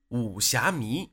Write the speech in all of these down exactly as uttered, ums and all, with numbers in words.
武侠迷。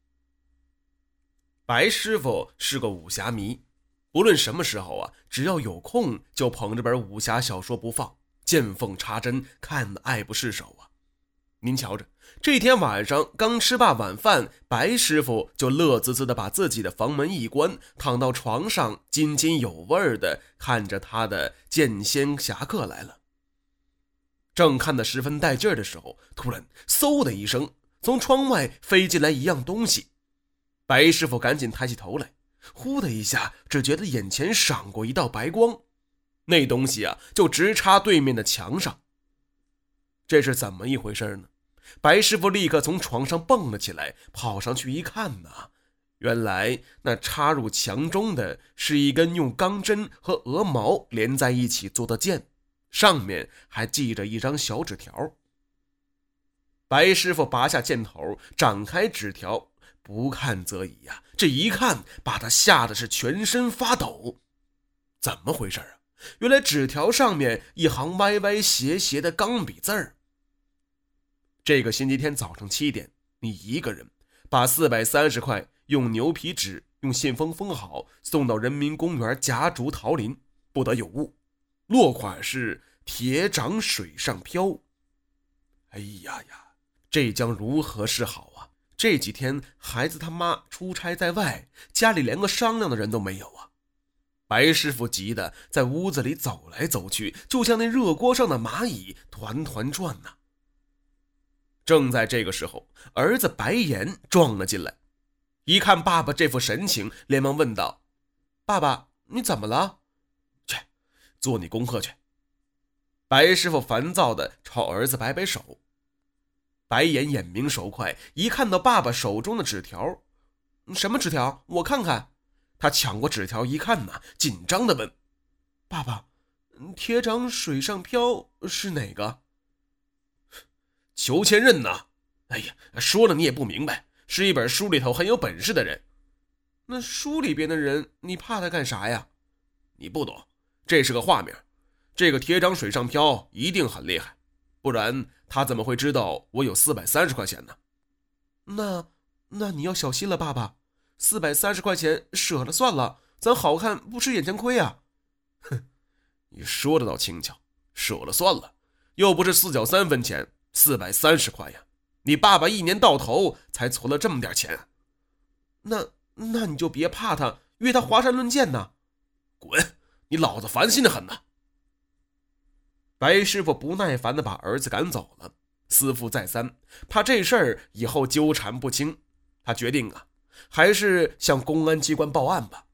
白师傅是个武侠迷，不论什么时候啊，只要有空就捧着本武侠小说不放，见缝插针，看得爱不释手啊。您瞧着，这天晚上刚吃罢晚饭，白师傅就乐滋滋地把自己的房门一关，躺到床上，津津有味地看着他的剑仙侠客来了。正看得十分带劲的时候，突然嗖的一声，从窗外飞进来一样东西。白师傅赶紧抬起头来，呼的一下，只觉得眼前闪过一道白光，那东西啊就直插对面的墙上。这是怎么一回事呢？白师傅立刻从床上蹦了起来，跑上去一看呐，原来那插入墙中的是一根用钢针和鹅毛连在一起做的剑，上面还系着一张小纸条。白师傅拔下剑头，展开纸条，不看则已呀、啊，这一看把他吓得是全身发抖。怎么回事啊？原来纸条上面一行歪歪斜斜的钢笔字儿。这个星期天早上七点，你一个人把四百三十块用牛皮纸用信封封好，送到人民公园夹竹桃林，不得有误。落款是铁掌水上漂。哎呀呀，这将如何是好啊？这几天孩子他妈出差在外，家里连个商量的人都没有啊。白师傅急得在屋子里走来走去，就像那热锅上的蚂蚁，团团转呐、啊。正在这个时候，儿子白岩撞了进来，一看爸爸这副神情，连忙问道：爸爸，你怎么了？去，做你功课去。白师傅烦躁地朝儿子摆摆手。白岩眼明手快，一看到爸爸手中的纸条，什么纸条？我看看。他抢过纸条一看呐，紧张地问：爸爸，铁掌水上漂是哪个？裘千仞呐！哎呀，说了你也不明白，是一本书里头很有本事的人。那书里边的人，你怕他干啥呀？你不懂，这是个画名。这个铁掌水上漂一定很厉害，不然他怎么会知道我有四百三十块钱呢？那那你要小心了，爸爸。四百三十块钱舍了算了，咱好看不吃眼前亏啊。哼，你说的倒轻巧，舍了算了，又不是四角三分钱，四百三十块呀，你爸爸一年到头才存了这么点钱。那那你就别怕他，约他华山论剑呢。滚，你老子烦心的很呐。白师傅不耐烦地把儿子赶走了，思妇再三，怕这事儿以后纠缠不清，他决定啊，还是向公安机关报案吧。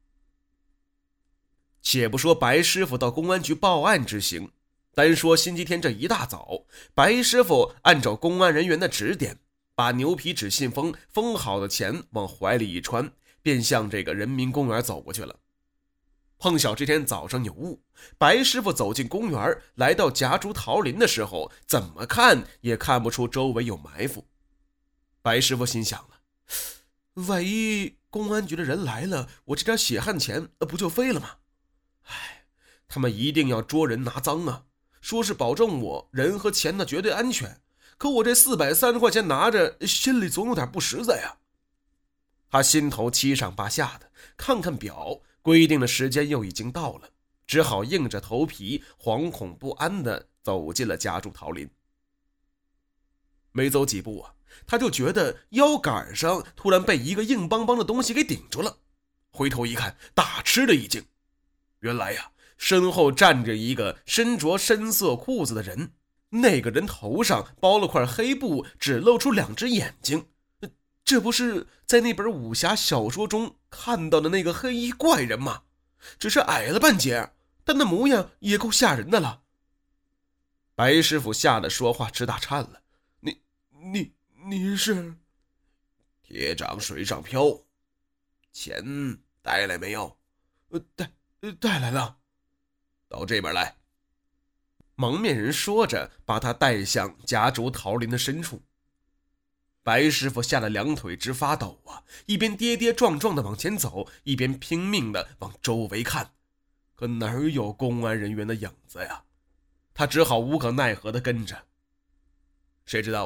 且不说白师傅到公安局报案之行，单说星期天这一大早，白师傅按照公安人员的指点，把牛皮纸信封封好的钱往怀里一穿，便向这个人民公园走过去了。碰巧这天早上有雾，白师傅走进公园，来到夹竹桃林的时候，怎么看也看不出周围有埋伏。白师傅心想了，万一公安局的人来了，我这点血汗钱不就飞了吗？唉，他们一定要捉人拿赃啊，说是保证我人和钱的绝对安全，可我这四百三十块钱拿着，心里总有点不实在呀。他心头七上八下的，看看表，规定的时间又已经到了，只好硬着头皮惶恐不安地走进了夹竹桃林。没走几步啊，他就觉得腰杆上突然被一个硬邦邦的东西给顶住了，回头一看，大吃了一惊。原来呀、啊，身后站着一个身着深色裤子的人，那个人头上包了块黑布，只露出两只眼睛。这不是在那本武侠小说中看到的那个黑衣怪人吗？只是矮了半截，但那模样也够吓人的了。白师傅吓得说话直打颤了。你你你是？铁掌水上漂，钱带来没有？呃，带带来了。到这边来。蒙面人说着，把他带向夹竹桃林的深处。白师傅吓得两腿直发抖啊，一边跌跌撞撞地往前走，一边拼命地往周围看，可哪有公安人员的影子呀？他只好无可奈何地跟着。谁知道啊，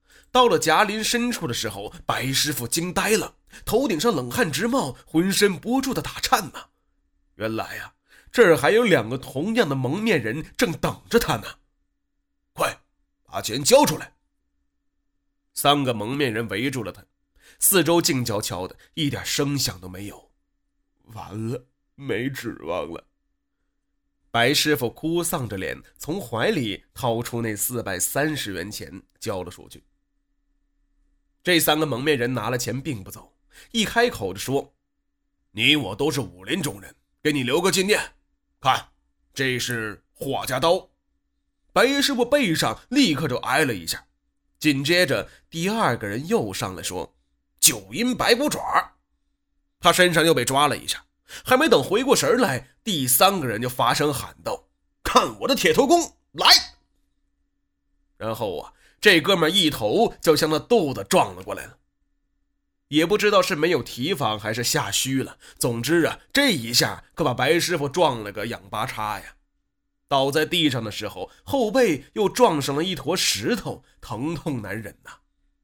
到了夹林深处的时候，白师傅惊呆了，头顶上冷汗直冒，浑身不住的打颤呢。原来呀、啊，这儿还有两个同样的蒙面人正等着他呢。快，把钱交出来！三个蒙面人围住了他，四周静悄悄的，一点声响都没有。完了，没指望了。白师傅哭丧着脸，从怀里掏出那四百三十元钱交了出去。这三个蒙面人拿了钱并不走，一开口就说：你我都是武林中人，给你留个纪念。看，这是霍家刀。白师傅背上立刻就挨了一下，紧接着第二个人又上来说：九阴白骨爪。他身上又被抓了一下，还没等回过神来，第三个人就发声喊道：看我的铁头功，来！然后啊，这哥们一头就向那肚子撞了过来了。也不知道是没有提防还是下虚了，总之啊，这一下可把白师傅撞了个仰八叉呀。倒在地上的时候，后背又撞上了一坨石头，疼痛难忍呐。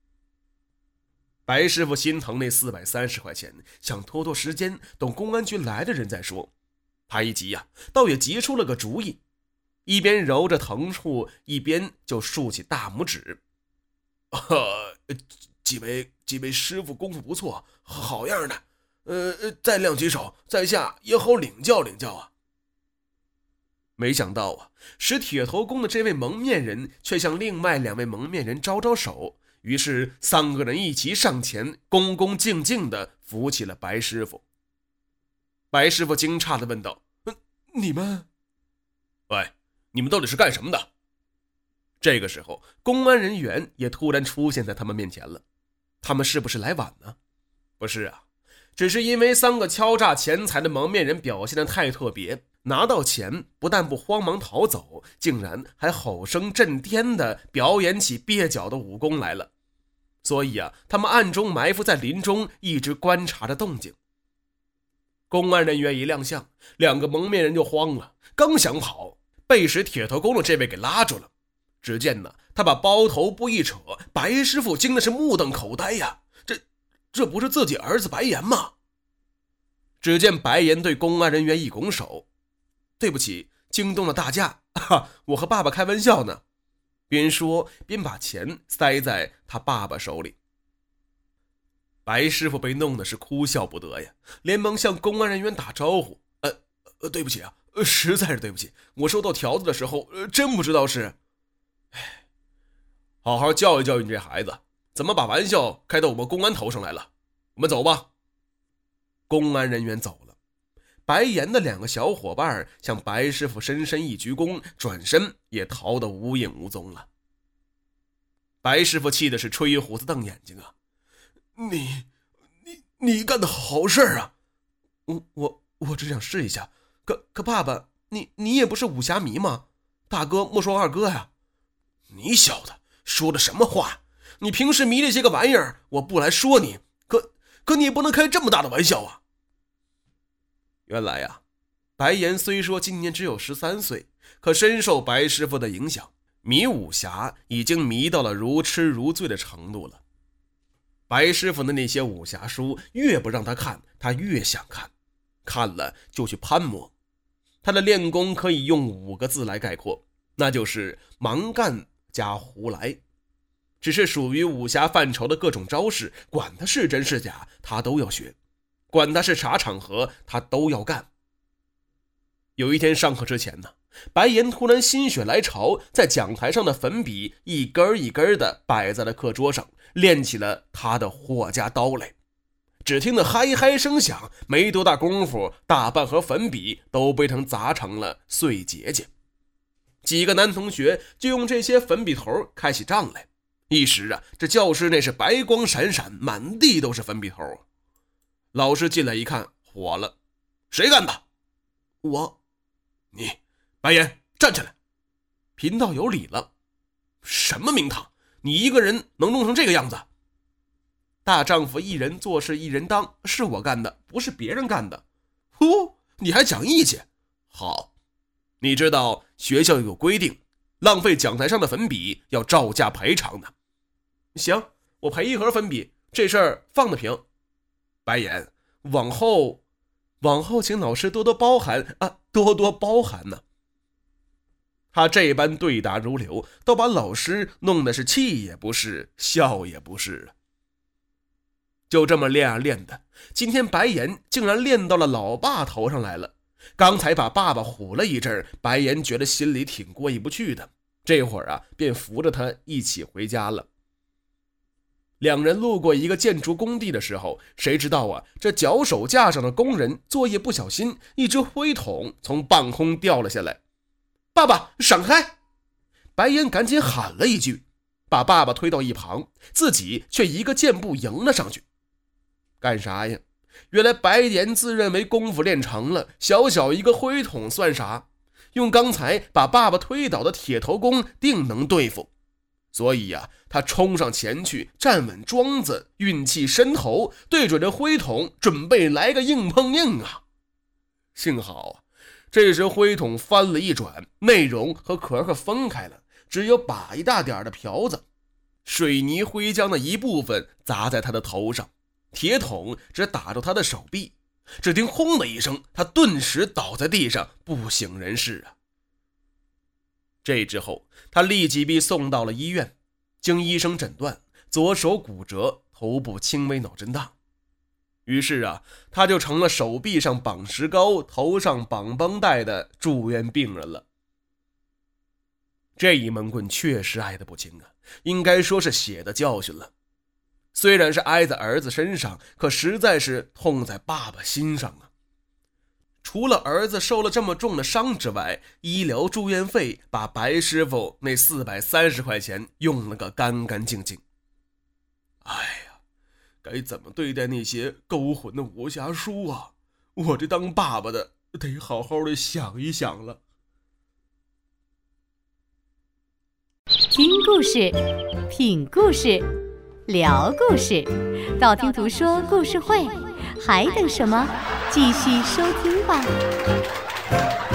白师傅心疼那四百三十块钱，想拖拖时间，等公安局来的人再说。他一急呀、啊，倒也急出了个主意，一边揉着疼处，一边就竖起大拇指。呃，几位几位师傅功夫不错，好样的，呃，再亮几手，在下也好领教领教啊。没想到啊，使铁头功的这位蒙面人却向另外两位蒙面人招招手，于是三个人一齐上前，恭恭敬敬地扶起了白师傅。白师傅惊诧地问道：你们喂，你们到底是干什么的？这个时候，公安人员也突然出现在他们面前了。他们是不是来晚呢？不是啊，只是因为三个敲诈钱财的蒙面人表现得太特别，拿到钱不但不慌忙逃走，竟然还吼声震天地表演起蹩脚的武功来了。所以啊，他们暗中埋伏在林中，一直观察着动静。公安人员一亮相，两个蒙面人就慌了，刚想跑，被使铁头功的这位给拉住了。只见呢，他把包头布一扯，白师傅惊的是目瞪口呆呀，这这不是自己儿子白岩吗？只见白岩对公安人员一拱手：对不起，惊动了大家，啊，我和爸爸开玩笑呢。边说边把钱塞在他爸爸手里。白师傅被弄得是哭笑不得呀，连忙向公安人员打招呼：呃呃，对不起啊，实在是对不起，我收到条子的时候，呃、真不知道是……哎，好好教育教育你这孩子，怎么把玩笑开到我们公安头上来了？我们走吧。公安人员走了，白岩的两个小伙伴向白师傅深深一鞠躬，转身也逃得无影无踪了。白师傅气的是吹胡子瞪眼睛啊！你你你干的好事啊！我我我只想试一下，可可爸爸，你你也不是武侠迷吗？大哥莫说二哥呀！你小子说的什么话？你平时迷这些个玩意儿，我不来说你，可可你也不能开这么大的玩笑啊！原来呀，白岩虽说今年只有十三岁，可深受白师傅的影响，迷武侠已经迷到了如痴如醉的程度了。白师傅的那些武侠书越不让他看，他越想看，看了就去攀摸。他的练功可以用五个字来概括，那就是蛮干加胡来。只是属于武侠范畴的各种招式，管他是真是假，他都要学，管他是啥场合，他都要干。有一天上课之前呢，白岩突然心血来潮，在讲台上的粉笔一根一根的摆在了课桌上，练起了他的霍家刀来。只听得嗨嗨声响，没多大功夫，大半盒粉笔都被成砸成了碎结节。几个男同学就用这些粉笔头开起仗来，一时啊，这教室内是白光闪闪，满地都是粉笔头。老师进来一看，火了：谁干的？我。你白岩，站起来！贫道有理了。什么名堂？你一个人能弄成这个样子？大丈夫一人做事一人当，是我干的，不是别人干的。呼，你还讲义气？好，你知道学校有规定，浪费讲台上的粉笔要照价赔偿的。 行，我赔一盒粉笔，这事儿放得平。白眼，往后往后请老师多多包涵啊，多多包涵呢、啊。他这般对答如流，都把老师弄得是气也不是，笑也不是啊。就这么练啊练的，今天白岩竟然练到了老爸头上来了。刚才把爸爸唬了一阵，白岩觉得心里挺过意不去的，这会儿啊便扶着他一起回家了。两人路过一个建筑工地的时候，谁知道啊，这脚手架上的工人作业不小心，一只灰桶从半空掉了下来。爸爸，闪开！白岩赶紧喊了一句，把爸爸推到一旁，自己却一个箭步迎了上去。干啥呀？原来白岩自认为功夫练成了，小小一个灰桶算啥？用刚才把爸爸推倒的铁头功定能对付。所以呀、啊，他冲上前去，站稳桩子，运气伸头，对准这灰桶，准备来个硬碰硬啊！幸好啊，这时灰桶翻了一转，内容和壳壳分开了，只有把一大点的瓢子，水泥灰浆的一部分砸在他的头上，铁桶只打着他的手臂，只听轰的一声，他顿时倒在地上，不省人事啊！这之后，他立即被送到了医院，经医生诊断，左手骨折，头部轻微脑震荡。于是啊，他就成了手臂上绑石膏，头上绑绷带的住院病人了。这一闷棍确实挨得不轻啊，应该说是血的教训了。虽然是挨在儿子身上，可实在是痛在爸爸心上啊。除了儿子受了这么重的伤之外，医疗住院费把白师傅那四百三十块钱用了个干干净净。哎呀，该怎么对待那些勾魂的武侠书啊？我这当爸爸的得好好的想一想了。 听故事，品故事，聊故事，道听途说故事会，还等什么？继续收听吧。